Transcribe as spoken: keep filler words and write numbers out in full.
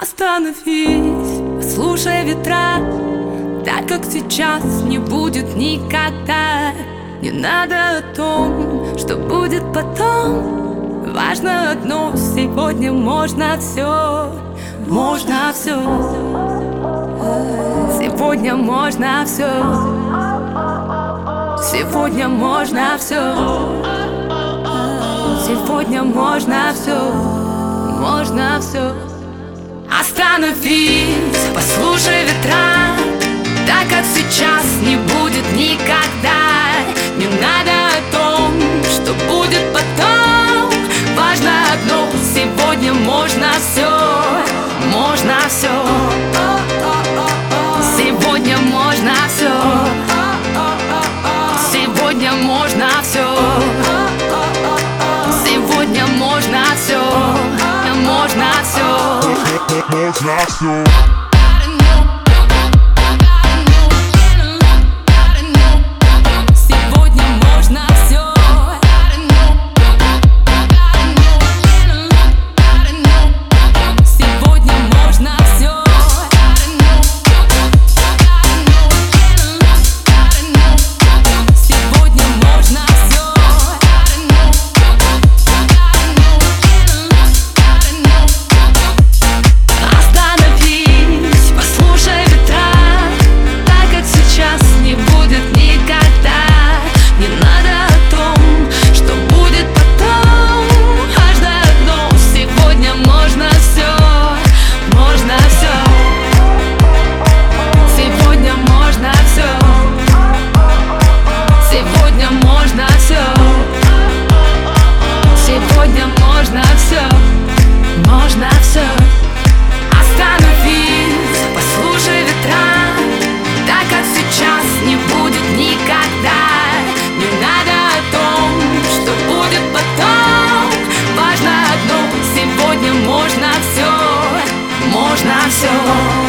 Остановись, послушай ветра. Так, как сейчас, не будет никогда. Не надо о том, что будет потом. Важно одно, сегодня можно все. Можно все. Сегодня можно все. Сегодня можно все. Сегодня можно все. Можно все. Остановись, послушай ветра. Так, как сейчас, не будет никогда. Не надо о том, что будет потом. Важно одно, сегодня можно все. Можно все. Сегодня можно все. Сегодня можно все. Сегодня можно все. Можно все. Можно все. Можно все. Остановись, послушай ветра. Так, как сейчас, не будет никогда. Не надо о том, что будет потом. Важно одно, сегодня можно все. Можно все.